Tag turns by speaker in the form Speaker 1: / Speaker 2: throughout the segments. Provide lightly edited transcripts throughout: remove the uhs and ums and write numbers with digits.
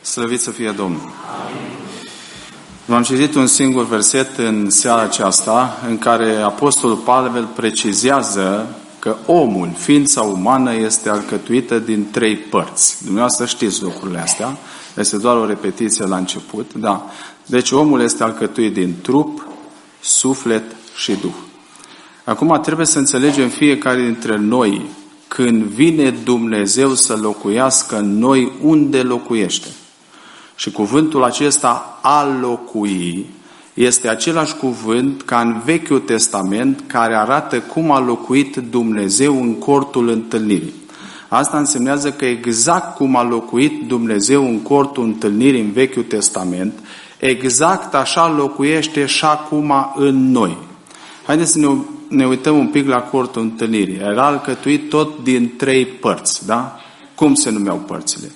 Speaker 1: Slăvit să fie Domnul! V-am citit un singur verset în seara aceasta în care Apostolul Pavel precizează că omul, ființa umană, este alcătuită din 3 părți. Dumneavoastră știți lucrurile astea. Este doar o repetiție la început. Da. Deci omul este alcătuit din trup, suflet și duh. Acum trebuie să înțelegem fiecare dintre noi, când vine Dumnezeu să locuiască în noi, unde locuiește. Și cuvântul acesta, a locui, este același cuvânt ca în Vechiul Testament, care arată cum a locuit Dumnezeu în cortul întâlnirii. Asta însemnează că exact cum a locuit Dumnezeu în cortul întâlnirii în Vechiul Testament, exact așa locuiește și acum în noi. Haideți să ne uităm un pic la cortul întâlnirii. Era alcătuit tot din 3 părți, da? Cum se numeau părțile?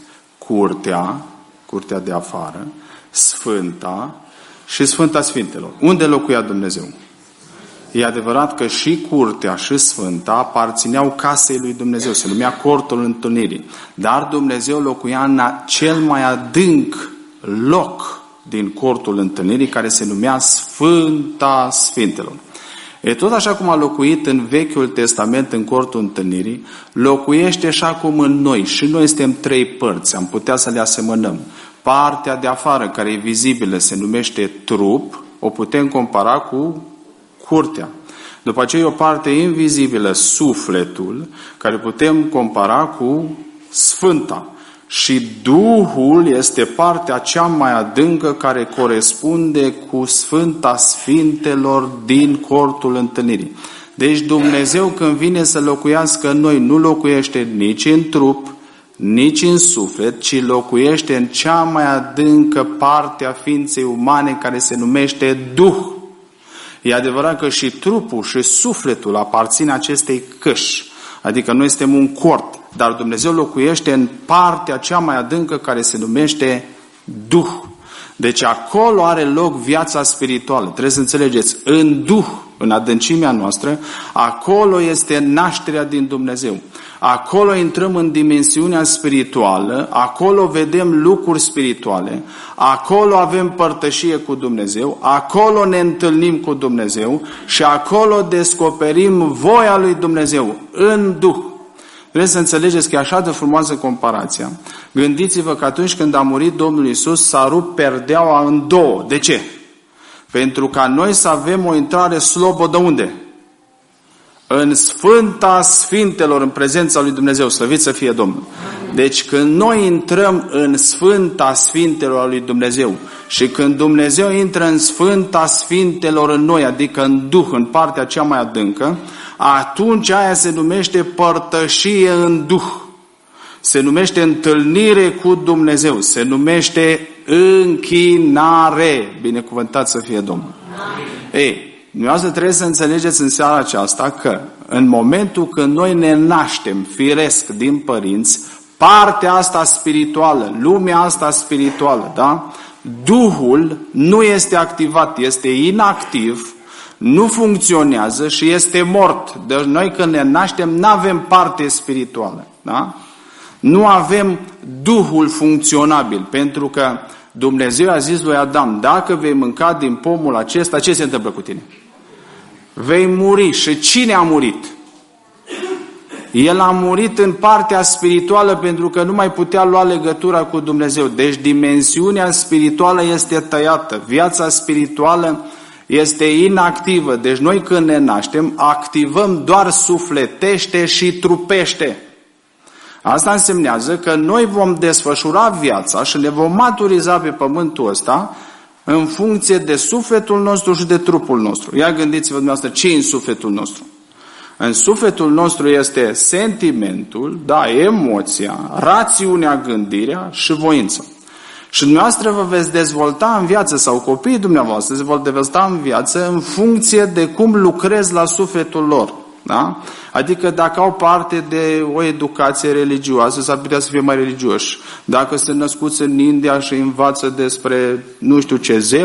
Speaker 1: Curtea de afară, Sfânta și Sfânta Sfintelor. Unde locuia Dumnezeu? E adevărat că și curtea și Sfânta aparțineau casei lui Dumnezeu, se numea cortul întâlnirii. Dar Dumnezeu locuia în cel mai adânc loc din cortul întâlnirii, care se numea Sfânta Sfintelor. E tot așa cum a locuit în Vechiul Testament în cortul întâlnirii, locuiește și acum în noi. Și noi suntem 3 părți, am putea să le asemănăm. Partea de afară, care e vizibilă, se numește trup, o putem compara cu curtea. După aceea e o parte invizibilă, sufletul, care putem compara cu Sfânta. Și Duhul este partea cea mai adâncă care corespunde cu Sfânta Sfintelor din cortul întâlnirii. Deci Dumnezeu, când vine să locuiască în noi, nu locuiește nici în trup, nici în suflet, ci locuiește în cea mai adâncă parte a ființei umane, care se numește Duh. E adevărat că și trupul și sufletul aparțin acestei căși, adică noi suntem un cort, dar Dumnezeu locuiește în partea cea mai adâncă, care se numește Duh. Deci acolo are loc viața spirituală. Trebuie să înțelegeți, în Duh, în adâncimea noastră, acolo este nașterea din Dumnezeu. Acolo intrăm în dimensiunea spirituală, acolo vedem lucruri spirituale, acolo avem părtășie cu Dumnezeu, acolo ne întâlnim cu Dumnezeu și acolo descoperim voia lui Dumnezeu, în Duh. Trebuie să înțelegeți că e așa de frumoasă comparația. Gândiți-vă că atunci când a murit Domnul Iisus, s-a rupt perdeaua în 2. De ce? Pentru ca noi să avem o intrare slobodă unde? În Sfânta Sfintelor, în prezența lui Dumnezeu. Slăvit să fie Domnul. Deci când noi intrăm în Sfânta Sfintelor a lui Dumnezeu și când Dumnezeu intră în Sfânta Sfintelor în noi, adică în Duh, în partea cea mai adâncă, atunci aia se numește părtășie în Duh. Se numește întâlnire cu Dumnezeu. Se numește închinare. Binecuvântat să fie Domnul. Ei, dumneavoastră trebuie să înțelegeți în seara aceasta că în momentul când noi ne naștem firesc din părinți, partea asta spirituală, lumea asta spirituală, da? Duhul nu este activat, este inactiv, nu funcționează și este mort. Deci noi când ne naștem nu avem parte spirituală, da? Nu avem Duhul funcționabil, pentru că Dumnezeu a zis lui Adam, dacă vei mânca din pomul acesta, ce se întâmplă cu tine? Vei muri. Și cine a murit? El a murit în partea spirituală pentru că nu mai putea lua legătura cu Dumnezeu. Deci dimensiunea spirituală este tăiată. Viața spirituală este inactivă. Deci noi când ne naștem, activăm doar sufletește și trupește. Asta însemnează că noi vom desfășura viața și ne vom maturiza pe pământul ăsta în funcție de sufletul nostru și de trupul nostru. Ia gândiți-vă dumneavoastră ce e în sufletul nostru. În sufletul nostru este sentimentul, da, emoția, rațiunea, gândirea și voința. Și dumneavoastră vă veți dezvolta în viață, sau copiii dumneavoastră se vor dezvolta în viață în funcție de cum lucrezi la sufletul lor. Da? Adică dacă au parte de o educație religioasă, s-ar putea să fie mai religioși. Dacă sunt născuți în India și învață despre nu știu ce zeu,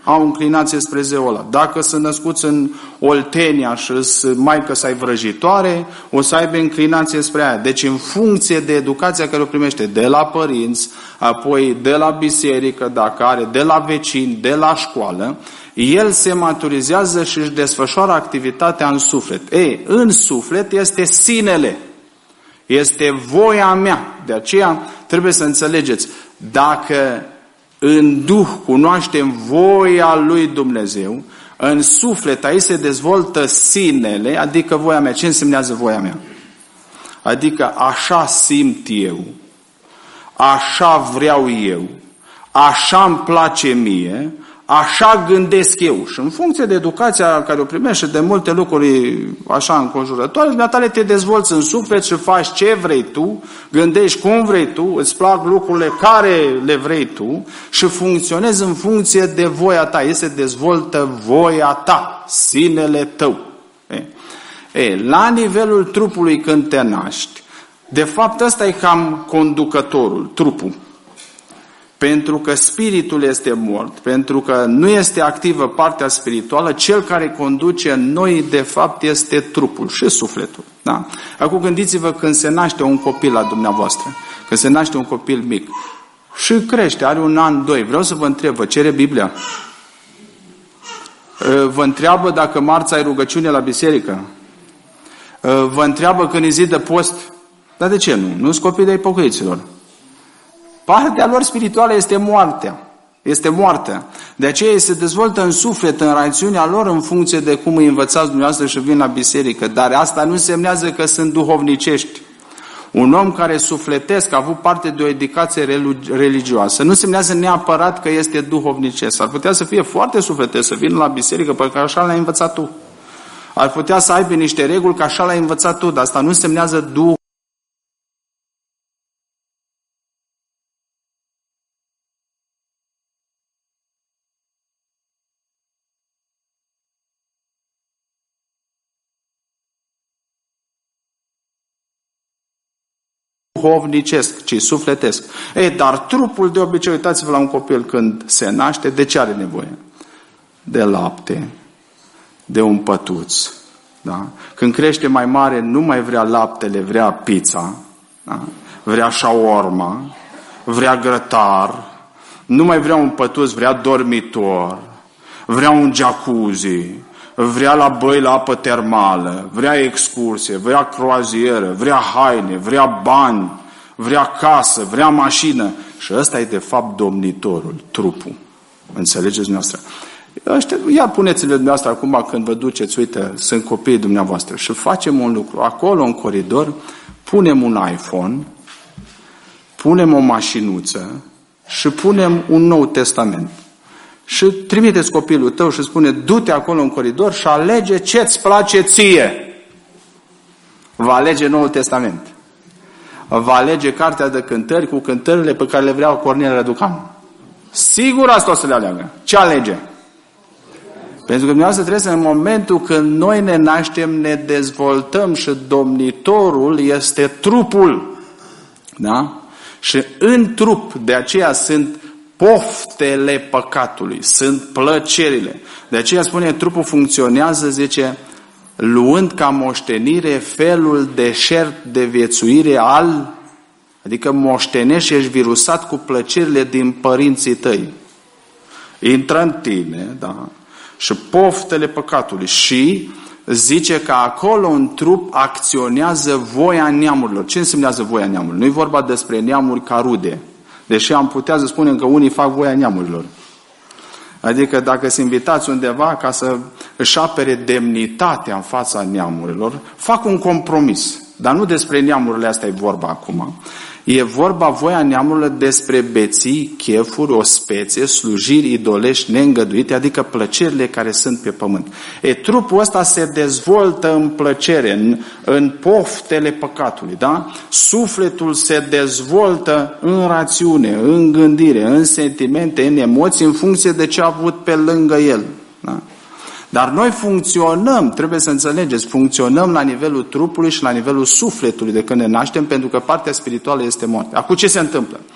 Speaker 1: au înclinație spre zeul ăla. Dacă sunt născuți în Oltenia și sunt maică-sa-i vrăjitoare, o să aibă înclinație spre aia. Deci în funcție de educația care o primește de la părinți, apoi de la biserică, dacă are, de la vecini, de la școală, el se maturizează și își desfășoară activitatea în suflet. Ei, în suflet este sinele. Este voia mea. De aceea trebuie să înțelegeți, dacă în Duh cunoaștem voia lui Dumnezeu, în suflet aici se dezvoltă sinele, adică voia mea. Ce însemnează voia mea? Adică așa simt eu, așa vreau eu, așa îmi place mie, așa gândesc eu. Și în funcție de educația care o primești și de multe lucruri așa înconjurătoare, dumneatale te dezvolți în suflet și faci ce vrei tu, gândești cum vrei tu, îți plac lucrurile care le vrei tu și funcționezi în funcție de voia ta. Ei se dezvoltă voia ta, sinele tău. La nivelul trupului când te naști, de fapt ăsta e cam conducătorul, trupul. Pentru că spiritul este mort, pentru că nu este activă partea spirituală, cel care conduce în noi, de fapt, este trupul și sufletul. Da? Acum gândiți-vă când se naște un copil la dumneavoastră, când se naște un copil mic și crește, are 1 an, 2. Vreau să vă întreb, vă cere Biblia? Vă întreabă dacă marți ai rugăciune la biserică? Vă întreabă când e zi de post? Dar de ce nu? Nu-s copii de ipocriților. Partea lor spirituală este moartea. Este moartea. De aceea se dezvoltă în suflet, în rațiunea lor, în funcție de cum îi învățați dumneavoastră și vin la biserică. Dar asta nu însemnează că sunt duhovnicești. Un om care sufletesc, a avut parte de o educație religioasă, nu însemnează neapărat că este duhovnicesc. Ar putea să fie foarte sufletesc, să vină la biserică, pentru că așa l-ai învățat tu. Ar putea să aibă niște reguli, că așa l-ai învățat tu, dar asta nu însemnează duhovnicesc. Duhovnicesc, ci sufletesc. Dar trupul de obicei, uitați-vă la un copil când se naște, de ce are nevoie? De lapte, de un pătuț. Da? Când crește mai mare, nu mai vrea laptele, vrea pizza, da? Vrea shawarma, vrea grătar, nu mai vrea un pătuț, vrea dormitor, vrea un jacuzzi, vrea la băi la apă termală, vrea excursie, vrea croazieră, vrea haine, vrea bani, vrea casă, vrea mașină. Și ăsta e de fapt domnitorul, trupul. Înțelegeți dumneavoastră? Iar puneți-le dumneavoastră acum când vă duceți, uite, sunt copiii dumneavoastră și facem un lucru. Acolo în coridor punem un iPhone, punem o mașinuță și punem un Nou Testament. Și trimiteți copilul tău și spune, du-te acolo în coridor și alege ce-ți place ție. Va alege Noul Testament. Va alege cartea de cântări cu cântările pe care le vrea Cornel Răducan. Sigur asta o să le aleagă. Ce alege? Pentru că dumneavoastră trebuie să, în momentul când noi ne naștem, ne dezvoltăm și domnitorul este trupul. Da? Și în trup, de aceea sunt poftele păcatului, sunt plăcerile. De aceea spune, trupul funcționează, zice, luând ca moștenire felul deșert de viețuire adică moștenești și ești virusat cu plăcerile din părinții tăi. Intră în tine, da? Și poftele păcatului. Și zice că acolo în trup acționează voia neamurilor. Ce însemnează voia neamurilor? Nu e vorba despre neamuri ca rude. Deși am putea să spunem că unii fac voia neamurilor. Adică dacă se invitați undeva ca să își apere demnitatea în fața neamurilor, fac un compromis. Dar nu despre neamurile astea e vorba acum. E vorba voia neamurilor despre beții, chefuri, ospețe, slujiri idolești neîngăduite, adică plăcerile care sunt pe pământ. Trupul ăsta se dezvoltă în plăcere, în poftele păcatului, da? Sufletul se dezvoltă în rațiune, în gândire, în sentimente, în emoții, în funcție de ce a avut pe lângă el. Da? Dar noi funcționăm, trebuie să înțelegeți, funcționăm la nivelul trupului și la nivelul sufletului de când ne naștem, pentru că partea spirituală este moartea. Acum ce se întâmplă?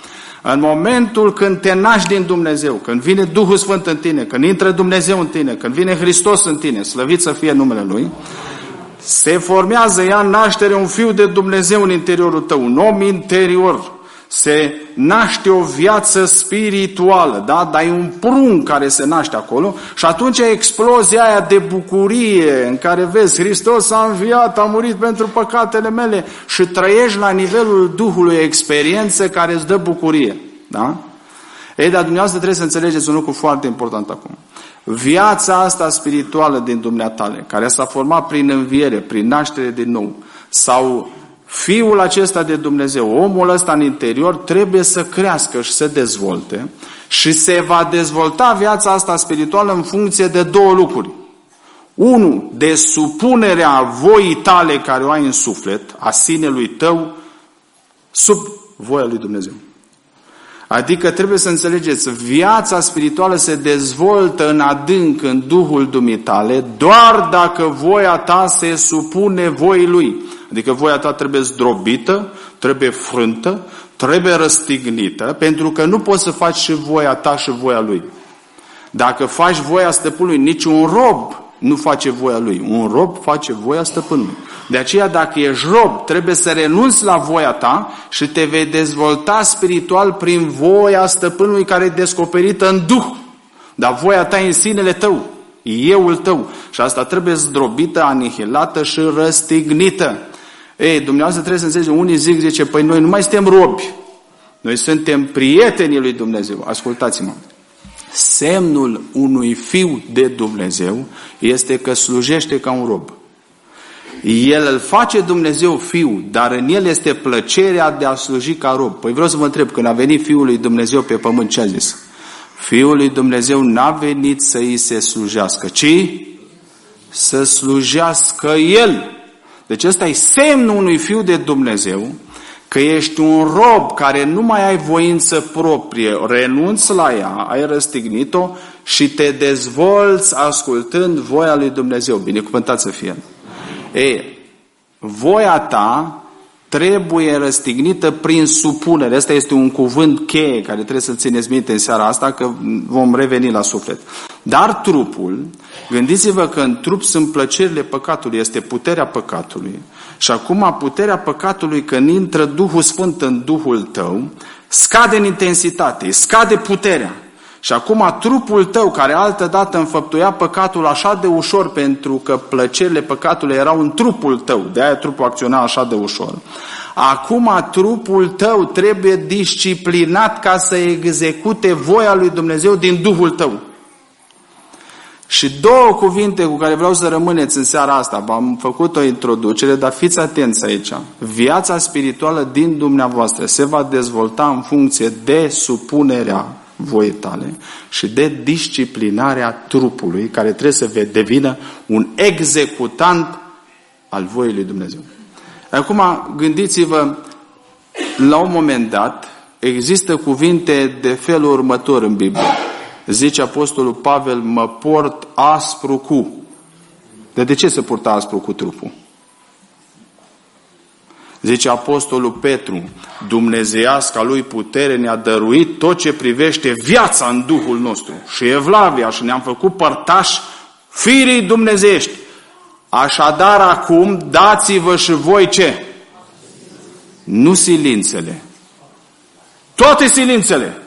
Speaker 1: În momentul când te naști din Dumnezeu, când vine Duhul Sfânt în tine, când intră Dumnezeu în tine, când vine Hristos în tine, slăvit să fie numele Lui, se formează, ia naștere un fiu de Dumnezeu în interiorul tău, un om interior. Se naște o viață spirituală, da? Dar e un prunc care se naște acolo și atunci explozia aia de bucurie în care vezi Hristos a înviat, a murit pentru păcatele mele și trăiești la nivelul Duhului experiență care îți dă bucurie, da? Ei, dar dumneavoastră trebuie să înțelegeți un lucru foarte important acum. Viața asta spirituală din dumneatale, care s-a format prin înviere, prin naștere din nou, sau Fiul acesta de Dumnezeu, omul ăsta în interior, trebuie să crească și să dezvolte și se va dezvolta viața asta spirituală în funcție de două lucruri. Unu, de supunerea voii tale care o ai în suflet, a sinelui tău, sub voia lui Dumnezeu. Adică trebuie să înțelegeți, viața spirituală se dezvoltă în adânc, în Duhul dumitale, doar dacă voia ta se supune voii Lui. Adică voia ta trebuie zdrobită, trebuie frântă, trebuie răstignită, pentru că nu poți să faci și voia ta și voia Lui. Dacă faci voia stăpânului, niciun rob nu face voia lui. Un rob face voia stăpânului. De aceea, dacă ești rob, trebuie să renunți la voia ta și te vei dezvolta spiritual prin voia stăpânului care e descoperită în Duh. Dar voia ta e în sinele tău, euul tău. Și asta trebuie zdrobită, anihilată și răstignită. Ei, dumneavoastră trebuie să înțelegeți, unii zice, păi noi nu mai suntem robi. Noi suntem prietenii lui Dumnezeu. Ascultați-mă. Semnul unui fiu de Dumnezeu este că slujește ca un rob. El îl face Dumnezeu fiu, dar în el este plăcerea de a sluji ca rob. Păi vreau să vă întreb, când a venit Fiul lui Dumnezeu pe pământ, ce a zis? Fiul lui Dumnezeu n-a venit să îi se slujească, ci să slujească El. Deci ăsta e semnul unui fiu de Dumnezeu, că ești un rob care nu mai ai voință proprie, renunți la ea, ai răstignit-o și te dezvolți ascultând voia lui Dumnezeu. Binecuvântat să fie. Ei, voia ta trebuie răstignită prin supunere. Asta este un cuvânt cheie care trebuie să țineți minte în seara asta, că vom reveni la suflet. Dar trupul, gândiți-vă că în trup sunt plăcerile păcatului, este puterea păcatului. Și acum puterea păcatului, când intră Duhul Sfânt în Duhul tău, scade în intensitate, scade puterea. Și acum trupul tău, care altădată înfăptuia păcatul așa de ușor, pentru că plăcerile păcatului erau în trupul tău, de aia trupul acționa așa de ușor. Acum trupul tău trebuie disciplinat ca să execute voia lui Dumnezeu din Duhul tău. Și două cuvinte cu care vreau să rămâneți în seara asta. V-am făcut o introducere, dar fiți atenți aici. Viața spirituală din dumneavoastră se va dezvolta în funcție de supunerea voii tale și de disciplinarea trupului, care trebuie să devină un executant al voii lui Dumnezeu. Acum gândiți-vă, la un moment dat există cuvinte de felul următor în Biblie. Zice Apostolul Pavel, mă port aspru cu. De ce se purta aspru cu trupul? Zice Apostolul Petru, dumnezeiasca lui putere ne-a dăruit tot ce privește viața în Duhul nostru. Și evlavia, și ne-am făcut părtași firii dumnezeiești. Așadar acum dați-vă și voi ce? Nu silințele. Toate silințele.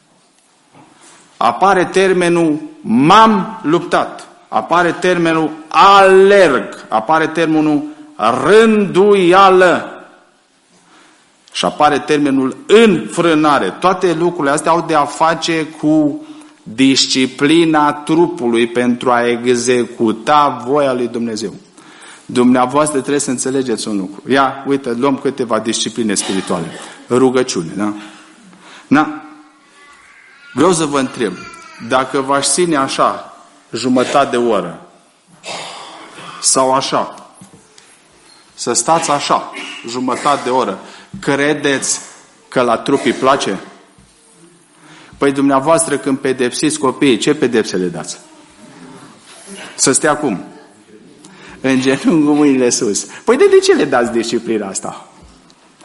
Speaker 1: Apare termenul m-am luptat. Apare termenul alerg. Apare termenul rânduială. Și apare termenul înfrânare. Toate lucrurile astea au de a face cu disciplina trupului pentru a executa voia lui Dumnezeu. Dumneavoastră trebuie să înțelegeți un lucru. Ia, uite, luăm câteva discipline spirituale. Rugăciune, da? Da? Vreau să vă întreb, dacă v-aș ține așa, jumătate de oră, sau așa, să stați așa, jumătate de oră, credeți că la trup îi place? Păi dumneavoastră când pedepsiți copiii, ce pedepse le dați? Să stea cum? În genunchi cu mâinile sus. Păi de ce le dați disciplina asta?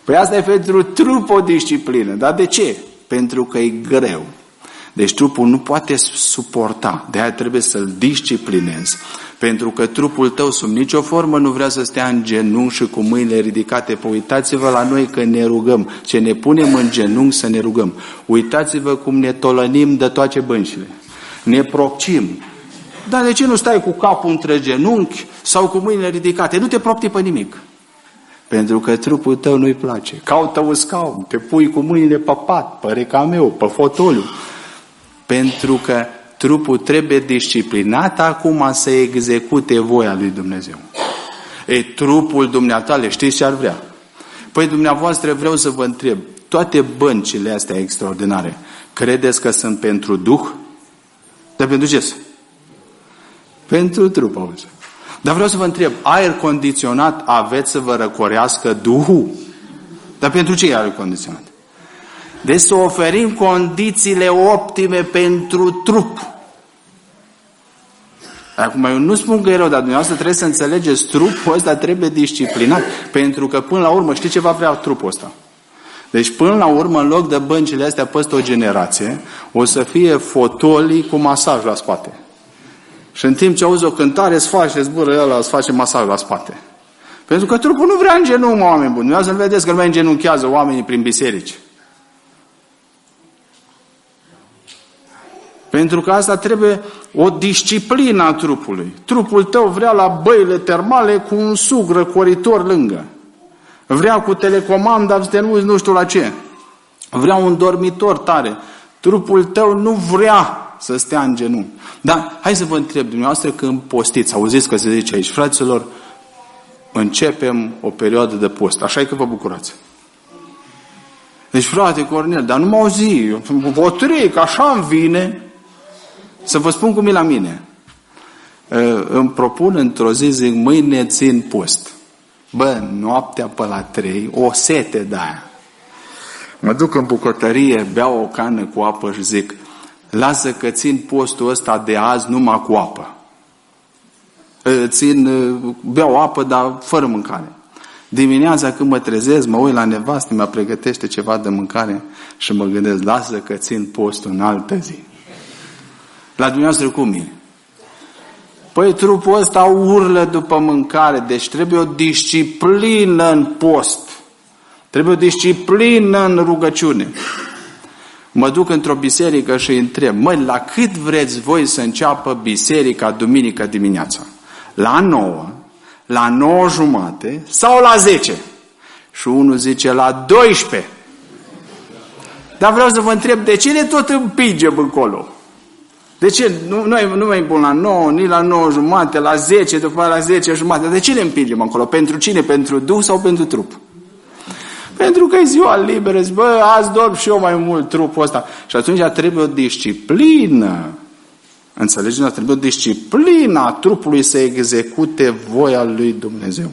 Speaker 1: Păi asta e pentru trup o disciplină. Dar de ce? Pentru că e greu. Deci trupul nu poate suporta. De aia trebuie să-l disciplinezi. Pentru că trupul tău sub nicio formă nu vrea să stea în genunchi și cu mâinile ridicate. Păi uitați-vă la noi că ne rugăm. Ce ne punem în genunchi să ne rugăm. Uitați-vă cum ne tolănim de toate băncile. Ne procim. Dar de ce nu stai cu capul între genunchi sau cu mâinile ridicate? Nu te propti pe nimic. Pentru că trupul tău nu-i place. Caută un scaun, te pui cu mâinile pe pat, pe recameu, pe fotoliu. Pentru că trupul trebuie disciplinat acum să execute voia lui Dumnezeu. Trupul dumneavoastră, știți ce ar vrea? Păi dumneavoastră vreau să vă întreb, toate băncile astea extraordinare, credeți că sunt pentru Duh? Dar pentru ce? Pentru trup, auzi. Dar vreau să vă întreb, aer condiționat aveți să vă răcorească Duhul? Dar pentru ce e aer condiționat? Deci să oferim condițiile optime pentru trup. Acum eu nu spun că e rău, dar dumneavoastră trebuie să înțelegeți, trupul ăsta trebuie disciplinat. Pentru că până la urmă, știi ce va vrea trupul ăsta? Deci până la urmă, în loc de băncile astea peste o generație, o să fie fotolii cu masaj la spate. Și în timp ce auzi o cântare, îți face zbură ăla, îți face masaj la spate. Pentru că trupul nu vrea în genunchi, oameni buni. Dumneavoastră nu vedeți că nu mai îngenunchează oamenii prin biserici. Pentru că asta trebuie o disciplină a trupului. Trupul tău vrea la băile termale cu un sug răcoritor lângă. Vrea cu telecomanda, să te nu știu la ce. Vrea un dormitor tare. Trupul tău nu vrea să stea în genunchi. Dar hai să vă întreb, dumneavoastră când postiți, auziți că se zice aici, fraților, începem o perioadă de post. Așa e că vă bucurați. Deci, frate Cornel, dar nu mă auzi, vă trec, așa îmi vine. Să vă spun cum e la mine. Îmi propun într-o zi, zic, mâine țin post. Bă, noaptea pe la 3, o sete de aia. Mă duc în bucătărie, beau o cană cu apă și zic, lasă că țin postul ăsta de azi numai cu apă. Beau apă, dar fără mâncare. Dimineața când mă trezesc, mă uit la nevastă, mă pregătește ceva de mâncare și mă gândesc, lasă că țin postul în altă zi. La dumneavoastră cum e? Păi trupul ăsta urlă după mâncare, deci trebuie o disciplină în post. Trebuie o disciplină în rugăciune. Mă duc într-o biserică și îi întreb, măi, la cât vreți voi să înceapă biserica duminică dimineața? La 9, la 9:30 sau la 10? Și unul zice, la 12. Dar vreau să vă întreb, de ce ne tot împingem încolo? De ce? Nu mai bun la 9, nici la 9:30, la 10, după la 10:30. De ce ne împingem acolo? Pentru cine? Pentru Duh sau pentru trup? Pentru că e ziua liberă, zic, bă, azi dorm și eu mai mult trupul ăsta. Și atunci trebuie o disciplină. Înțelegeți? Trebuie o disciplină a trupului să execute voia lui Dumnezeu.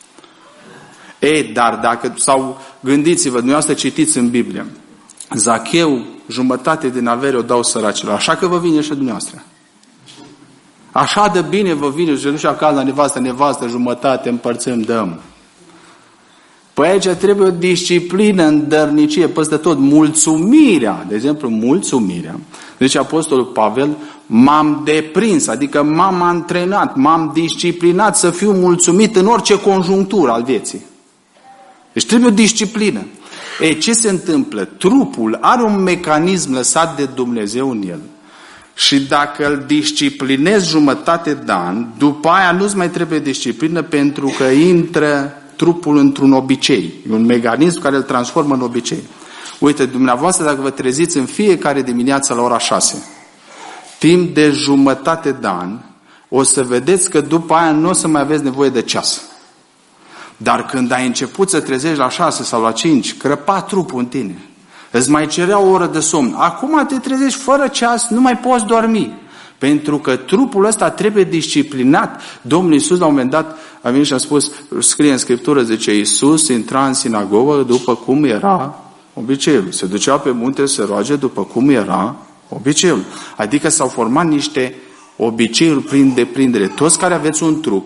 Speaker 1: Dar dacă, sau gândiți-vă, dumneavoastră citiți în Biblie, Zacheu, jumătate din avere o dau săracilor. Așa că vă vine și dumneavoastră. Așa de bine vă vine și duce acasă la nevastă, jumătate împărțim, dăm. Păi aici trebuie o disciplină în dărnicie, peste tot. Mulțumirea, de exemplu, mulțumirea. Deci Apostolul Pavel, m-am deprins, adică m-am antrenat, m-am disciplinat să fiu mulțumit în orice conjunctură al vieții. Deci trebuie o disciplină. Ce se întâmplă? Trupul are un mecanism lăsat de Dumnezeu în el. Și dacă îl disciplinezi jumătate de an, după aia nu-ți mai trebuie disciplină pentru că intră trupul într-un obicei. E un mecanism care îl transformă în obicei. Uite, dumneavoastră, dacă vă treziți în fiecare dimineață la ora 6, timp de jumătate de an, o să vedeți că după aia nu o să mai aveți nevoie de ceas. Dar când ai început să trezești la 6 sau la 5, crăpa trupul în tine. Îți mai cerea o oră de somn. Acum te trezești fără ceas, nu mai poți dormi. Pentru că trupul ăsta trebuie disciplinat. Domnul Iisus la un moment dat a venit și a spus, scrie în Scriptură, zice, Iisus intra în sinagogă după cum era obiceiul. Se ducea pe munte să roage după cum era obiceiul. Adică s-au format niște obiceiuri prin deprindere. Toți care aveți un trup,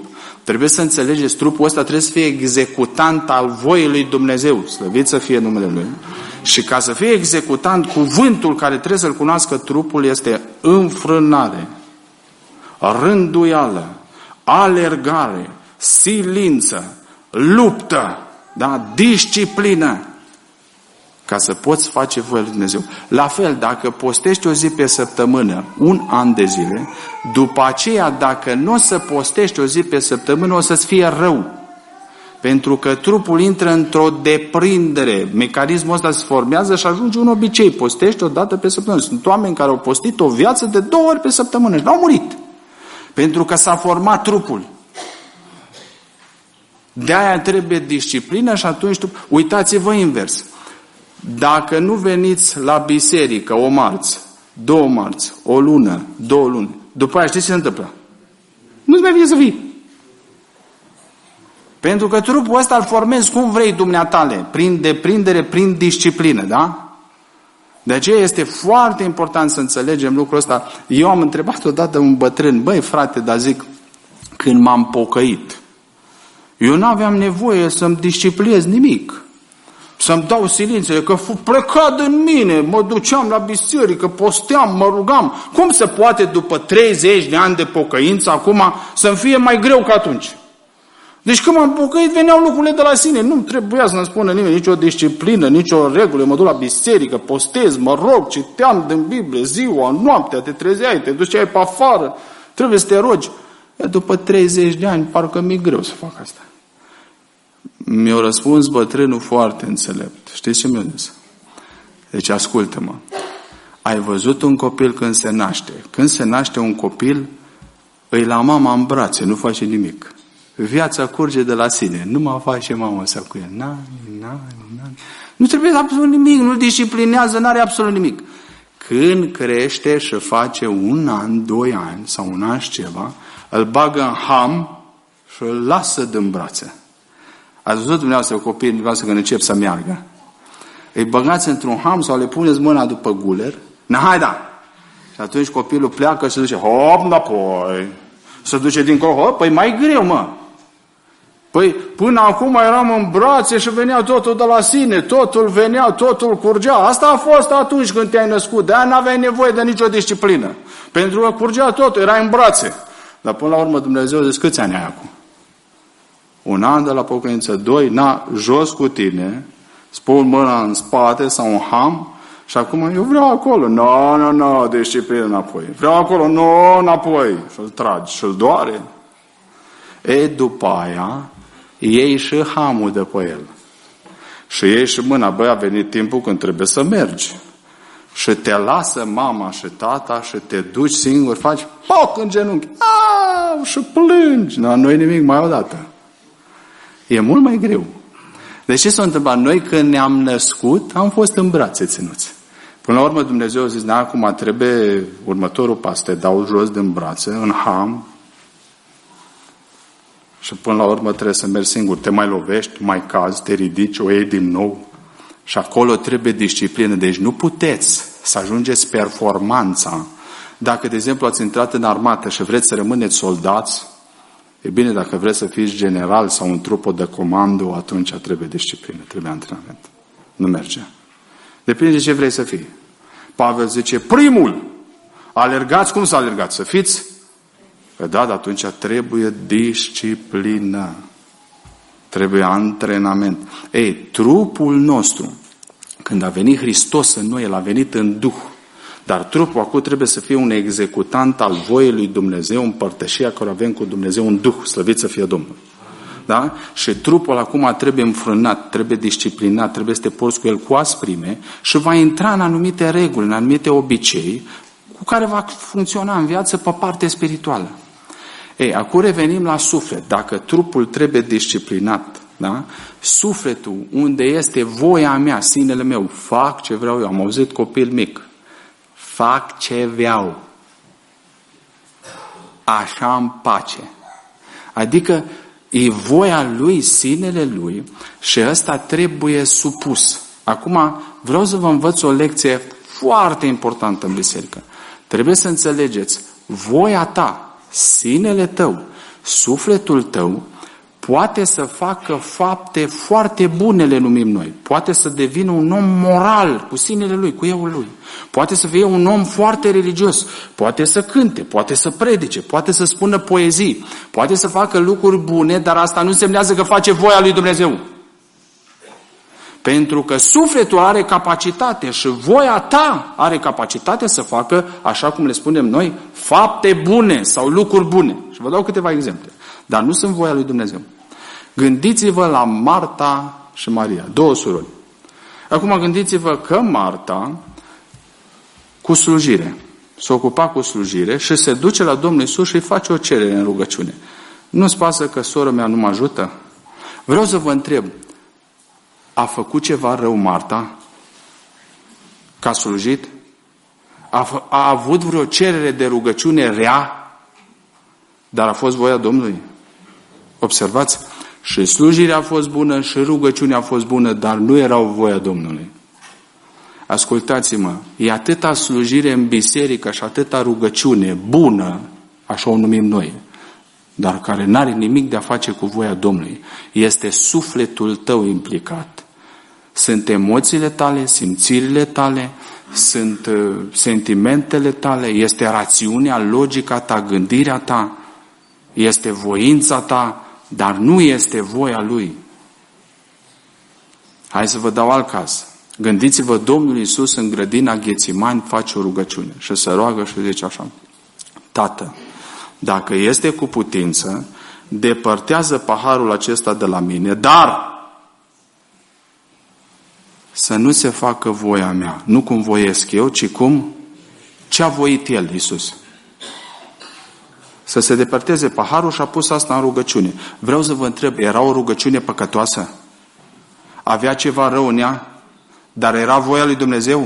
Speaker 1: Trebuie să înțelegeți, trupul ăsta trebuie să fie executant al voii lui Dumnezeu. Slăvit să fie numele Lui. Și ca să fie executant, cuvântul care trebuie să-l cunoască trupul este înfrânare, rânduială, alergare, silință, luptă, da? Disciplină, ca să poți face voia lui Dumnezeu. La fel, dacă postești o zi pe săptămână, un an de zile, după aceea, dacă nu o să postești o zi pe săptămână, o să-ți fie rău. Pentru că trupul intră într-o deprindere. Mecanismul ăsta se formează și ajunge un obicei. Postești o dată pe săptămână. Sunt oameni care au postit o viață de 2 ori pe săptămână și n-au murit. Pentru că s-a format trupul. De-aia trebuie disciplină și atunci uitați-vă invers. Dacă nu veniți la biserică o marți, 2 marți, o lună, 2 luni, după aia știți ce se întâmplă? Nu-ți mai vine să vii. Pentru că trupul ăsta îl formezi cum vrei dumneatale, prin deprindere, prin disciplină, da? De aceea este foarte important să înțelegem lucrul ăsta. Eu am întrebat odată un bătrân, băi frate, dar zic, când m-am pocăit, eu nu aveam nevoie să-mi disciplinez nimic. Să-mi dau silințe, că plecat în mine, mă duceam la biserică, posteam, mă rugam. Cum se poate după 30 de ani de pocăință acum să-mi fie mai greu ca atunci? Deci când m-am pocăit, veneau lucrurile de la sine. Nu trebuia să-mi spună nimeni nicio disciplină, nicio regulă. Mă duc la biserică, postez, mă rog, citeam din Biblie, ziua, noaptea, te trezeai, te duceai pe afară. Trebuie să te rogi. După 30 de ani, parcă mi-e greu să fac asta. Mi-a răspuns bătrânul foarte înțelept. Știți ce mi-a zis? Deci ascultă-mă. Ai văzut un copil când se naște. Când se naște un copil, îi la mama în brațe, nu face nimic. Viața curge de la sine. Nu mă face mama să cu el. Nu trebuie absolut nimic, nu-l disciplinează, n-are absolut nimic. Când crește și face 1 an, 2 ani sau 1 an și ceva, îl bagă în ham și îl lasă din brațe. Ați văzut dumneavoastră copiii dumneavoastră când încep să meargă? Îi băgați într-un ham sau le puneți mâna după guler. Hai da! Și atunci copilul pleacă și se duce, hop, înapoi. Se duce dincolo, hop, păi mai greu, mă. Păi până acum eram în brațe și venea totul de la sine, totul venea, totul curgea. Asta a fost atunci când te-ai născut, de-aia n-aveai nevoie de nicio disciplină. Pentru că curgea totul, erai în brațe. Dar până la urmă Dumnezeu zice, câți ani ai acum? 1 an de la pocăință, 2, jos cu tine, spun mâna în spate sau în ham și acum eu vreau acolo, nu, disciplină înapoi. Vreau acolo, înapoi. Și-l tragi, și-l doare. După aia, iei și hamul de pe el. Și iei și mâna, băi, a venit timpul când trebuie să mergi. Și te lasă mama și tata și te duci singur, faci poc în genunchi. Și plângi. Nu-i nimic mai odată. E mult mai greu. De ce s-a întâmplat? Noi când ne-am născut, am fost în brațe ținuți. Până la urmă Dumnezeu a zis, acum trebuie următorul pas, te dau jos din brațe, în ham, și până la urmă trebuie să mergi singur. Te mai lovești, mai cazi, te ridici, o iei din nou. Și acolo trebuie disciplină. Deci nu puteți să ajungeți performanța. Dacă, de exemplu, ați intrat în armată și vreți să rămâneți soldați, e bine, dacă vreți să fiți general sau un trupă de comando, atunci trebuie disciplină, trebuie antrenament. Nu merge. Depinde de ce vrei să fii. Pavel zice, primul, alergați, cum să alergați? Să fiți? Că da, dar atunci trebuie disciplină. Trebuie antrenament. Trupul nostru, când a venit Hristos în noi, El a venit în Duh. Dar trupul acum trebuie să fie un executant al voiei lui Dumnezeu, împărtășia care avem cu Dumnezeu în Duh, slăvit să fie Domnul. Da? Și trupul acum trebuie înfrânat, trebuie disciplinat, trebuie să te porți cu el cu asprime și va intra în anumite reguli, în anumite obicei, cu care va funcționa în viață pe partea spirituală. Acum revenim la suflet. Dacă trupul trebuie disciplinat, da? Sufletul, unde este voia mea, sinele meu, fac ce vreau eu. Am auzit copil mic. Fac ce vreau. Așa în pace. Adică e voia lui, sinele lui și ăsta trebuie supus. Acum vreau să vă învăț o lecție foarte importantă în biserică. Trebuie să înțelegeți, voia ta, sinele tău, Sufletul tău poate să facă fapte foarte bune, le numim noi. Poate să devină un om moral cu sinele lui, cu euul lui. Poate să fie un om foarte religios. Poate să cânte, poate să predice, poate să spună poezii. Poate să facă lucruri bune, dar asta nu însemnează că face voia lui Dumnezeu. Pentru că sufletul are capacitate și voia ta are capacitatea să facă, așa cum le spunem noi, fapte bune sau lucruri bune. Și vă dau câteva exemple. Dar nu sunt voia lui Dumnezeu. Gândiți-vă la Marta și Maria, două surori. Acum gândiți-vă că Marta, cu slujire, se ocupa cu slujire și se duce la Domnul Iisus și îi face o cerere în rugăciune. Nu-ți pasă că sora mea nu mă ajută? Vreau să vă întreb, a făcut ceva rău Marta? Că a slujit? A avut vreo cerere de rugăciune rea? Dar a fost voia Domnului? Observați? Și slujirea a fost bună și rugăciunea a fost bună, dar nu erau voia Domnului. Ascultați-mă, e atâta slujire în biserică și atâta rugăciune bună, așa o numim noi, dar care n-are nimic de a face cu voia Domnului. Este sufletul tău implicat. Sunt emoțiile tale, simțirile tale, sunt sentimentele tale, este rațiunea, logica ta, gândirea ta, este voința ta, dar nu este voia Lui. Hai să vă dau alt caz. Gândiți-vă, Domnul Iisus în grădina Ghețimani face o rugăciune și se roagă și zice așa: Tată, dacă este cu putință, depărtează paharul acesta de la mine, dar să nu se facă voia mea, nu cum voiesc eu, ci cum ce a voit El, Iisus. Să se depărteze paharul și a pus asta în rugăciune. Vreau să vă întreb, era o rugăciune păcătoasă? Avea ceva rău în ea? Dar era voia lui Dumnezeu?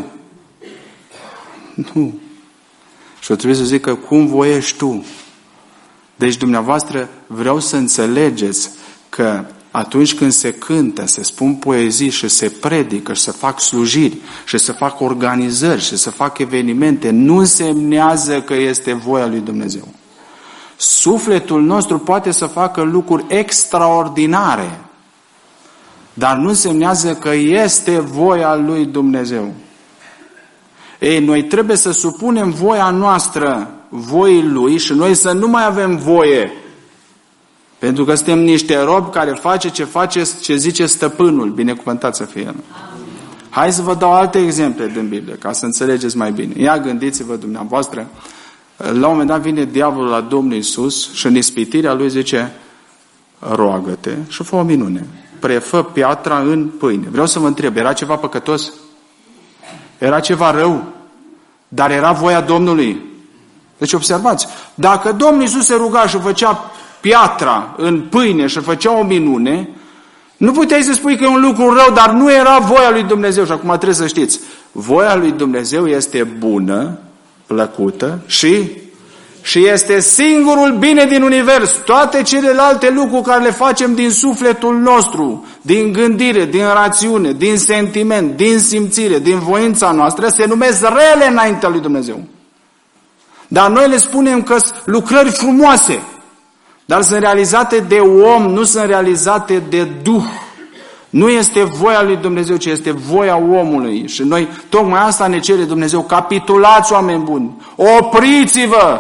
Speaker 1: Nu. Și eu trebuie să zic că cum voiești tu? Deci dumneavoastră vreau să înțelegeți că atunci când se cântă, se spun poezii și se predică și se fac slujiri și se fac organizări și se fac evenimente, nu însemnează că este voia lui Dumnezeu. Sufletul nostru poate să facă lucruri extraordinare, dar nu însemnează că este voia lui Dumnezeu. Ei, noi trebuie să supunem voia noastră voii Lui și noi să nu mai avem voie. Pentru că suntem niște robi care face ce zice stăpânul. Binecuvântat să fie El. Hai să vă dau alte exemple din Biblie, ca să înțelegeți mai bine. Ia gândiți-vă dumneavoastră, la un moment dat vine diavolul la Domnul Iisus și în ispitirea lui zice: roagă-te și fă o minune. Prefă piatra în pâine. Vreau să vă întreb, era ceva păcătos? Era ceva rău? Dar era voia Domnului? Deci observați, dacă Domnul Iisus se ruga și făcea piatra în pâine și făcea o minune, nu puteai să spui că e un lucru rău, dar nu era voia lui Dumnezeu. Și acum trebuie să știți, voia lui Dumnezeu este bună, plăcută și este singurul bine din univers. Toate celelalte lucruri care le facem din sufletul nostru, din gândire, din rațiune, din sentiment, din simțire, din voința noastră, se numesc rele înaintea lui Dumnezeu. Dar noi le spunem că sunt lucrări frumoase, dar sunt realizate de om, nu sunt realizate de Duh. Nu este voia lui Dumnezeu, ci este voia omului. Și noi, tocmai asta ne cere Dumnezeu. Capitulați, oameni buni! Opriți-vă!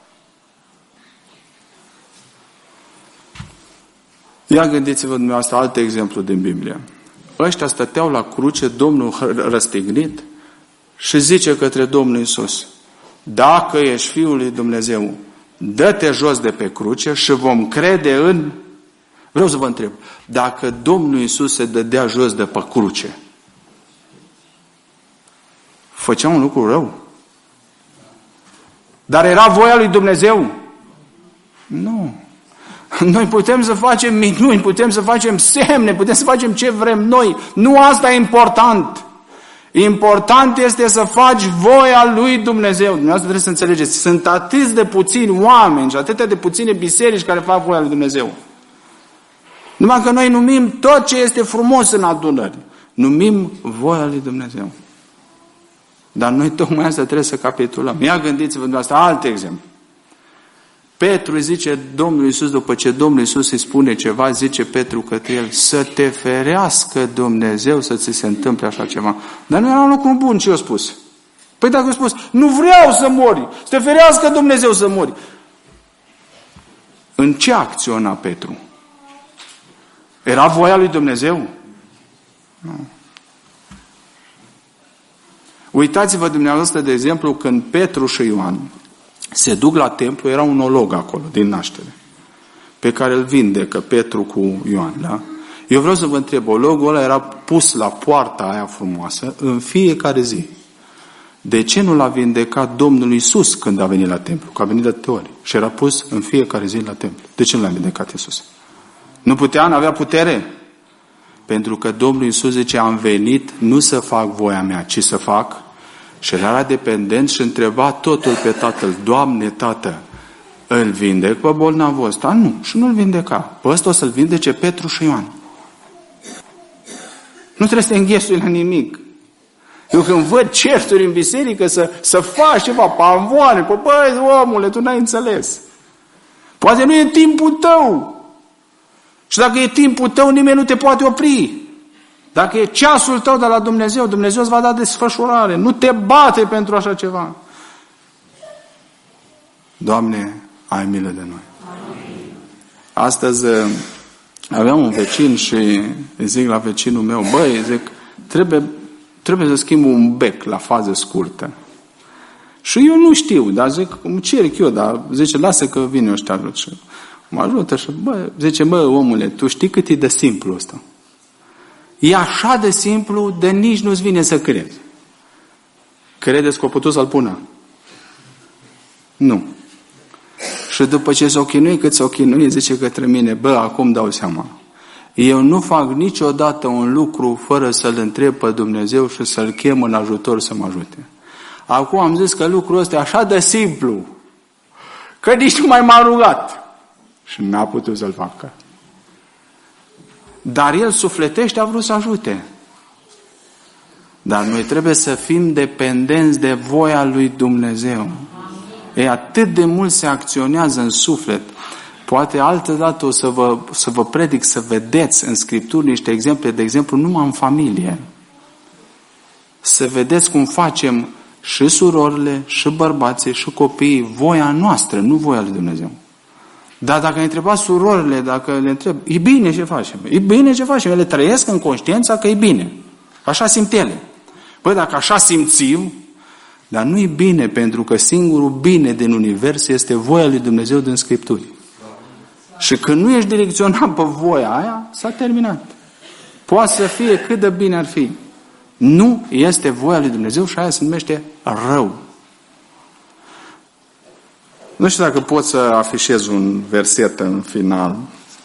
Speaker 1: Ia gândiți-vă dumneavoastră alt exemplu din Biblie. Ăștia stăteau la cruce, Domnul răstignit, și zice către Domnul Iisus: dacă ești Fiul lui Dumnezeu, dă-te jos de pe cruce și vom crede în... Vreau să vă întreb, dacă Domnul Iisus se dădea jos de pe cruce, făcea un lucru rău? Dar era voia lui Dumnezeu? Nu. Noi putem să facem minuni, putem să facem semne, putem să facem ce vrem noi. Nu asta e important. Important este să faci voia lui Dumnezeu. Dumneavoastră trebuie să înțelegeți. Sunt atâți de puțini oameni și atâtea de puține biserici care fac voia lui Dumnezeu. Numai că noi numim tot ce este frumos în adunări. Numim voia lui Dumnezeu. Dar noi tocmai asta trebuie să capitulăm. Ia gândiți-vă dumneavoastră alt exemplu. Petru îi zice Domnul Iisus, după ce Domnul Iisus îi spune ceva, zice Petru către el, să te ferească Dumnezeu să ți se întâmple așa ceva. Dar nu era un lucru bun ce i-a spus. Păi dacă i-a spus, nu vreau să mori, să te ferească Dumnezeu să mori. În ce acționa Petru? Era voia lui Dumnezeu? Nu. Uitați-vă dumneavoastră, de exemplu, când Petru și Ioan se duc la templu, era un olog acolo, din naștere, pe care îl vindecă Petru cu Ioan, da? Eu vreau să vă întreb, ologul ăla era pus la poarta aia frumoasă în fiecare zi. De ce nu l-a vindecat Domnul Iisus când a venit la templu? Că a venit de teori și era pus în fiecare zi la templu. De ce nu l-a vindecat Iisus? Nu putea, nu avea putere? Pentru că Domnul Iisus zice, am venit nu să fac voia mea, ci să fac. Și era dependent și întreba totul pe Tatăl. Doamne, Tată, îl vindec pe bolnavul ăsta? Nu, și nu-l vindeca. Pe ăsta o să-l vindece Petru și Ioan. Nu trebuie să te înghesui la nimic. Eu când văd certuri în biserică să faci ceva, pamvoane, băi, omule, tu n-ai înțeles. Poate nu e timpul tău. Și dacă e timpul tău, nimeni nu te poate opri. Dacă e ceasul tău de la Dumnezeu, Dumnezeu îți va da desfășurare. Nu te bate pentru așa ceva. Doamne, ai milă de noi. Amin. Astăzi aveam un vecin și îi zic la vecinul meu, băi, zic, trebuie să schimb un bec la fază scurtă. Și eu nu știu, dar zic, îmi cer eu, dar zice, lasă că vin eu și te ajut. Și mă ajută și, zice, omule, tu știi cât e de simplu ăsta? E așa de simplu, de nici nu-ți vine să crezi. Credeți că o putut să-l pună? Nu. Și după ce s-o chinuie cât s-o chinuie, zice către mine, acum dau seama. Eu nu fac niciodată un lucru fără să-L întreb pe Dumnezeu și să-L chem în ajutor să mă ajute. Acum am zis că lucrul ăsta e așa de simplu, că nici nu mai m-a rugat. Și n-a putut să-l facă. Dar el sufletește, a vrut să ajute. Dar noi trebuie să fim dependenți de voia lui Dumnezeu. Atât de mult se acționează în suflet. Poate altă dată o să vă predic, să vedeți în Scripturi niște exemple, de exemplu, numai în familie. Să vedeți cum facem și surorile, și bărbații, și copiii, voia noastră, nu voia lui Dumnezeu. Dar dacă ne întreba surorile, dacă le întreb, e bine ce facem? E bine ce facem? Ele trăiesc în conștiința că e bine. Așa simt ele. Păi dacă așa simțim, dar nu e bine, pentru că singurul bine din univers este voia lui Dumnezeu din Scripturi. Și când nu ești direcționat pe voia aia, s-a terminat. Poate să fie cât de bine ar fi. Nu este voia lui Dumnezeu și aia se numește rău. Nu știu dacă pot să afișez un verset în final.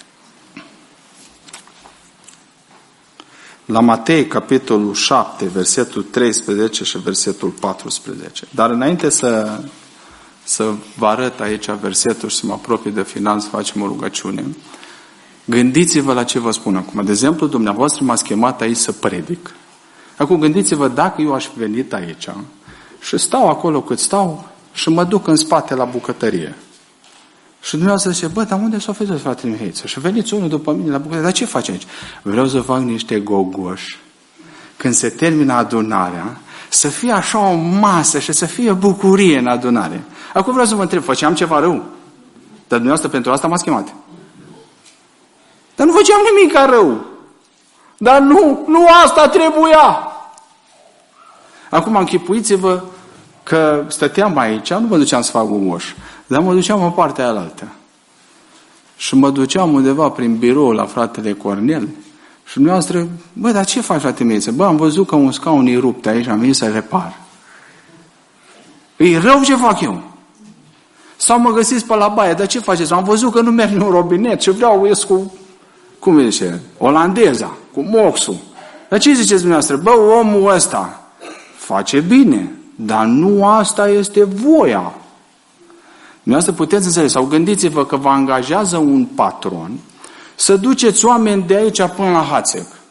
Speaker 1: La Matei, capitolul 7, versetul 13 și versetul 14. Dar înainte să vă arăt aici versetul și să mă apropii de final, să facem o rugăciune, gândiți-vă la ce vă spun acum. De exemplu, dumneavoastră m-ați chemat aici să predic. Acum gândiți-vă dacă eu aș fi venit aici și stau acolo cât stau și mă duc în spate la bucătărie. Și dumneavoastră zice, dar unde s-o făcut, frate Mihaiță? Și veniți unul după mine la bucătărie. Dar ce faci aici? Vreau să fac niște gogoși. Când se termină adunarea, să fie așa o masă și să fie bucurie în adunare. Acum vreau să vă întreb, făceam ceva rău? Dar dumneavoastră pentru asta m-ați chemat. Dar nu făceam nimic rău. Dar nu asta trebuia. Acum închipuiți-vă că stăteam aici, nu mă duceam să fac gogoș, dar mă duceam în partea aia altă. Și mă duceam undeva prin birou la fratele Cornel și dumneavoastră, dar ce faci, frate Meiță? Am văzut că un scaun e rupt aici, am venit să repar. E rău ce fac eu? Sau mă găsiți pe la baie, dar ce faceți? Am văzut că nu merge un robinet și vreau ies cu, cum zice, olandeza, cu moxul. Dar ce ziceți dumneavoastră? Omul ăsta face bine, dar nu asta este voia. Dumneavoastră puteți înțelege, sau gândiți-vă că vă angajează un patron să duceți oameni de aici până la Hațeg.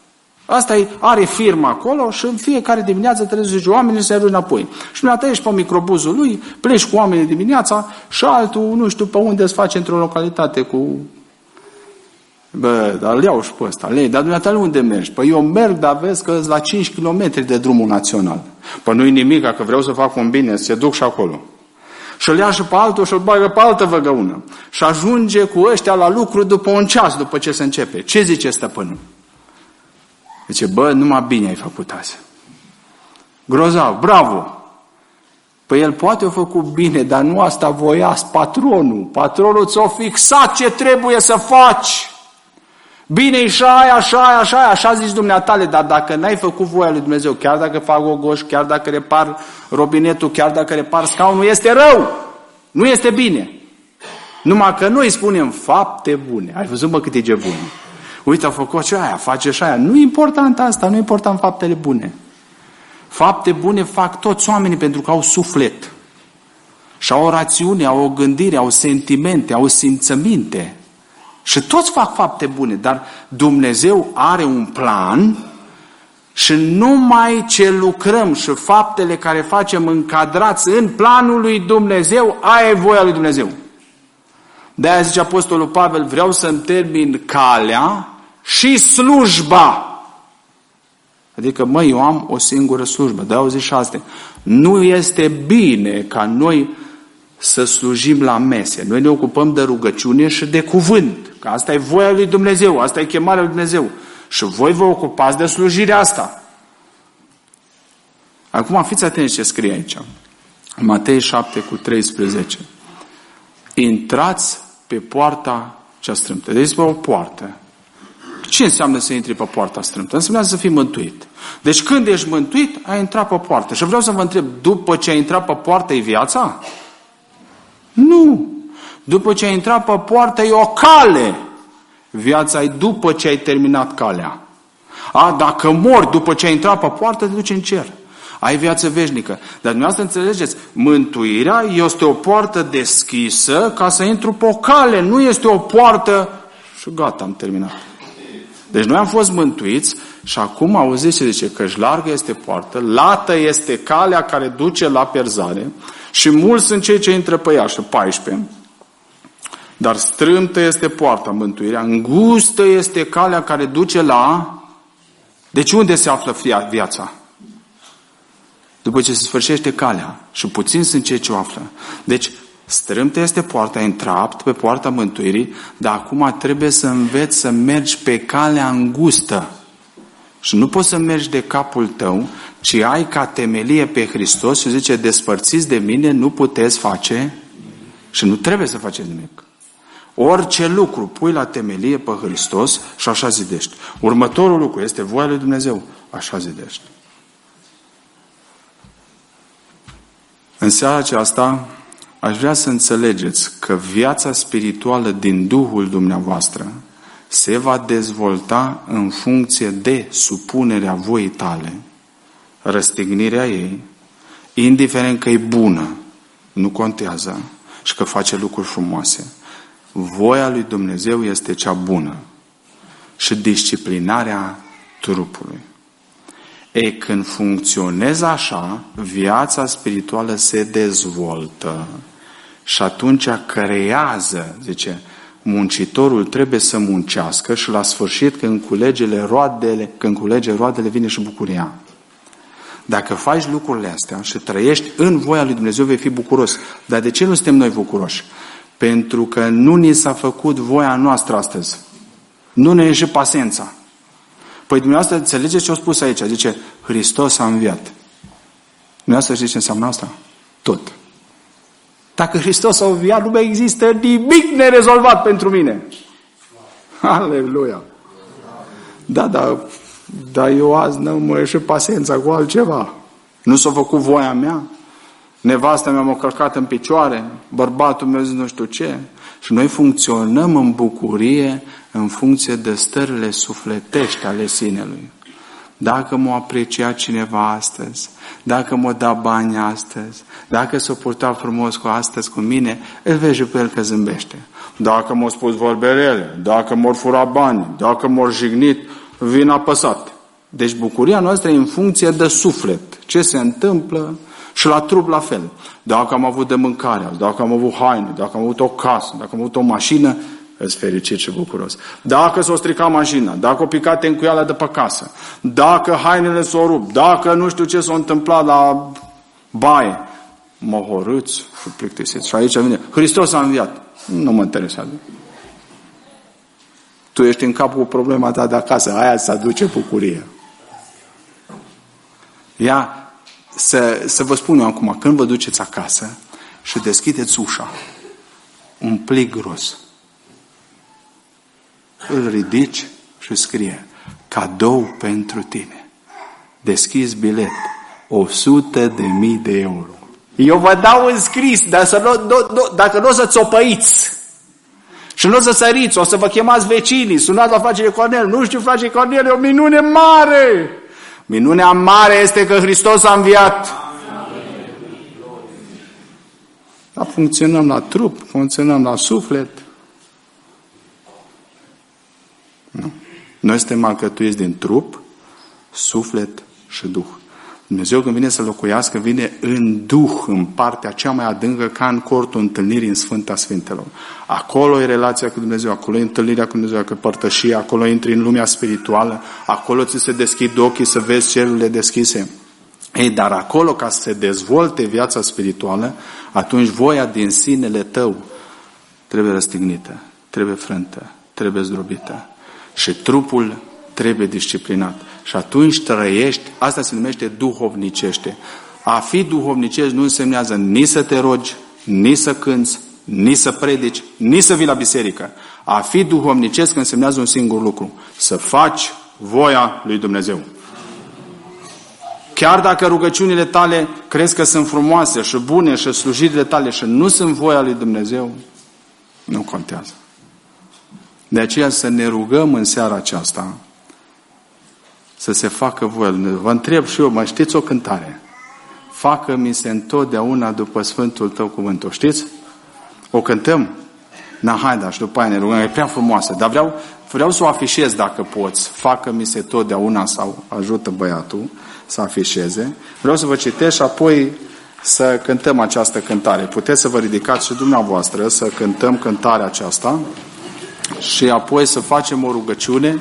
Speaker 1: Asta are firma acolo și în fiecare dimineață trebuie să duci oamenii să ajungi înapoi. Și dumneata ești pe microbuzul lui, pleci cu oamenii dimineața și altul, nu știu pe unde îți face într-o localitate cu... Bă, dar îl iau și pe ăsta. Dar dumneata unde mergi? Păi eu merg, dar vezi că la 5 km de drumul național. Păi nu-i nimic, că vreau să fac un bine, să se duc și acolo. Și îl ia și pe altul și îl bagă pe altă văgăună. Și ajunge cu ăștia la lucru după un ceas, după ce se începe. Ce zice stăpânul? Zice, bă, numai bine ai făcut azi. Grozav, bravo! Păi el poate a făcut bine, dar nu asta voia patronul. Patronul ți-a fixat ce trebuie să faci. Bine, e și aia, așa zici dumneatale, dar dacă n-ai făcut voia lui Dumnezeu, chiar dacă fac gogoș, chiar dacă repar robinetul, chiar dacă repar scaunul, este rău. Nu este bine. Numai că noi spunem fapte bune. Ai văzut, mă, cât e bun. Uite, a făcut și aia, face și aia. Nu e important asta, nu e important faptele bune. Fapte bune fac toți oamenii pentru că au suflet. Și au o rațiune, au o gândire, au sentimente, au simțăminte. Și toți fac fapte bune, dar Dumnezeu are un plan și numai ce lucrăm și faptele care facem încadrați în planul lui Dumnezeu, aia e voia lui Dumnezeu. De-aia zice Apostolul Pavel, vreau să-mi termin calea și slujba. Adică, măi, eu am o singură slujbă, de-aia au zis și astea. Nu este bine ca noi să slujim la mese. Noi ne ocupăm de rugăciune și de cuvânt. Că asta e voia lui Dumnezeu, asta e chemarea lui Dumnezeu. Și voi vă ocupați de slujirea asta. Acum fiți atenți ce scrie aici. Matei 7:13. Intrați pe poarta cea strâmtă. Deci pe o poartă. Ce înseamnă să intri pe poarta strâmtă? Înseamnă să fii mântuit. Deci când ești mântuit, ai intrat pe poartă. Și vreau să vă întreb, după ce ai intrat pe poartă, e viața? Nu. După ce ai intrat pe poartă, e o cale. Viața e după ce ai terminat calea. Dacă mori după ce ai intrat pe poartă, te duci în cer. Ai viață veșnică. Dar dumneavoastră înțelegeți, mântuirea este o poartă deschisă ca să intru pe o cale. Nu este o poartă și gata, am terminat. Deci noi am fost mântuiți și acum auziți ce zice, că largă este poartă, lată este calea care duce la pierzare și mulți sunt cei ce intră pe ea, și 14. Dar strâmtă este poarta, mântuirea, îngustă este calea care duce la... Deci unde se află viața? După ce se sfârșește calea. Și puțini sunt cei ce o află. Deci strâmtă este poarta, intrat pe poarta mântuirii, dar acum trebuie să înveți să mergi pe calea îngustă. Și nu poți să mergi de capul tău, ci ai ca temelie pe Hristos și zice, despărțiți de mine, nu puteți face și nu trebuie să faceți nimic. Orice lucru pui la temelie pe Hristos și așa zidești. Următorul lucru este voia lui Dumnezeu, așa zidești. În seara aceasta aș vrea să înțelegeți că viața spirituală din Duhul dumneavoastră se va dezvolta în funcție de supunerea voii tale, răstignirea ei, indiferent că e bună, nu contează, și că face lucruri frumoase. Voia lui Dumnezeu este cea bună și disciplinarea trupului. Când funcționezi așa, viața spirituală se dezvoltă și atunci creează, zice, muncitorul trebuie să muncească și la sfârșit când culege roadele vine și bucuria. Dacă faci lucrurile astea și trăiești în voia lui Dumnezeu, vei fi bucuros. Dar de ce nu suntem noi bucuroși? Pentru că nu ni s-a făcut voia noastră astăzi. Nu ne ieși pasența. Păi dumneavoastră înțelegeți ce a spus aici? Zice, Hristos a înviat. Dumneavoastră știți ce înseamnă asta? Tot. Dacă Hristos a înviat, nu mai există nimic nerezolvat pentru mine. Aleluia! Dar eu azi nu mă ieși pasența cu altceva. Nu s-a făcut voia mea. Nevasta mea m-a călcat în picioare. Bărbatul meu zice nu știu ce. Și noi funcționăm în bucurie în funcție de stările sufletești ale sinelui. Dacă m-a apreciat cineva astăzi, dacă m-a dat bani astăzi, dacă s-a purtat frumos astăzi cu mine, îl vezi pe el că zâmbește. Dacă m-a spus vorbe rele, dacă m-a furat bani, dacă m-a jignit, vin apăsat. Deci bucuria noastră e în funcție de suflet. Ce se întâmplă și la trup la fel. Dacă am avut de mâncare, dacă am avut haine, dacă am avut o casă, dacă am avut o mașină, îs fericit și bucuros. Dacă s-o stricat mașina, dacă o picat tencuiala de pe casă, dacă hainele s-o rupt, dacă nu știu ce s-a întâmplat la baie, mohorâți și plictisiți. Și aici vine, Hristos a înviat. Nu mă interesează. Tu ești în cap cu problema ta de acasă, aia îți aduce bucurie. Ia, să vă spun eu acum, când vă duceți acasă și deschideți ușa, un plic gros, îl ridici și scrie cadou pentru tine. Deschizi bilet, 100.000 de euro. Eu vă dau în scris, dar dacă nu o să țopăiți și nu o să săriți, o să vă chemați vecinii, sunați la frate Cornel, nu știu, frate Cornel, e o minune mare. Minunea mare este că Hristos a înviat. Dar funcționăm la trup, funcționăm la suflet. Nu. Noi suntem alcătuiți din trup, suflet și duh. Dumnezeu când vine să locuiască, vine în duh, în partea cea mai adâncă, ca în cortul întâlnirii în Sfânta Sfintelor. Acolo e relația cu Dumnezeu, acolo e întâlnirea cu Dumnezeu, că părtășia, acolo intri în lumea spirituală, acolo ți se deschid ochii să vezi cerurile deschise. Ei, dar acolo, ca să se dezvolte viața spirituală, atunci voia din sinele tău trebuie răstignită, trebuie frântă, trebuie zdrobită. Și trupul trebuie disciplinat. Și atunci trăiești, asta se numește duhovnicește. A fi duhovnicesc nu însemnează nici să te rogi, nici să cânți, nici să predici, nici să vii la biserică. A fi duhovnicesc însemnează un singur lucru. Să faci voia lui Dumnezeu. Chiar dacă rugăciunile tale crezi că sunt frumoase și bune și slujirile tale și nu sunt voia lui Dumnezeu, nu contează. De aceea să ne rugăm în seara aceasta să se facă voia lui Dumnezeu. Vă întreb și eu, mai știți o cântare? Facă-mi se întotdeauna după Sfântul Tău cuvânt. O știți? O cântăm? Na, haida, și după aia ne rugăm. E prea frumoasă. Dar vreau să o afișez dacă poți. Facă-mi se totdeauna, sau ajută băiatul să afișeze. Vreau să vă citesc și apoi să cântăm această cântare. Puteți să vă ridicați și dumneavoastră să cântăm cântarea aceasta și apoi să facem o rugăciune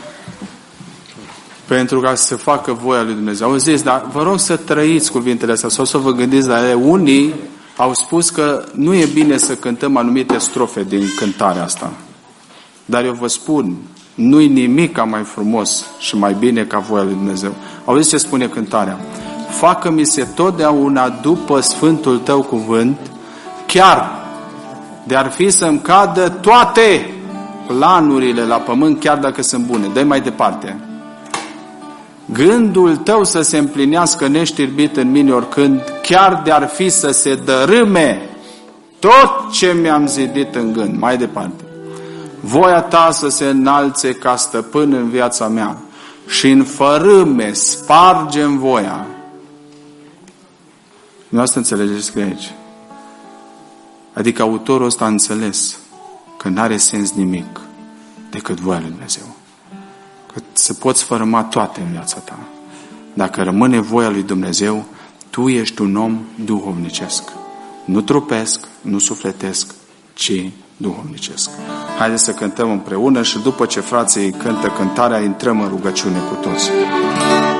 Speaker 1: pentru ca să se facă voia lui Dumnezeu. Auziți, dar vă rog să trăiți cuvintele astea sau să vă gândiți la ele. Unii au spus că nu e bine să cântăm anumite strofe din cântarea asta. Dar eu vă spun, nu-i nimic mai frumos și mai bine ca voia lui Dumnezeu. Auziți ce spune cântarea? Facă-mi se totdeauna după Sfântul Tău cuvânt, chiar de-ar fi să-mi cadă toate planurile la pământ, chiar dacă sunt bune. Dă-i mai departe. Gândul Tău să se împlinească neștirbit în mine oricând, chiar de-ar fi să se dărâme tot ce mi-am zidit în gând. Mai departe. Voia Ta să se înalțe ca stăpân în viața mea și în fărâme sparge-mi voia. Nu asta înțelegeți că aici. Adică autorul ăsta a înțeles că n-are sens nimic decât voia lui Dumnezeu. Că să poți fărâma toate în viața ta. Dacă rămâne voia lui Dumnezeu, tu ești un om duhovnicesc. Nu trupesc, nu sufletesc, ci duhovnicesc. Haideți să cântăm împreună și după ce frații cântă cântarea, intrăm în rugăciune cu toți.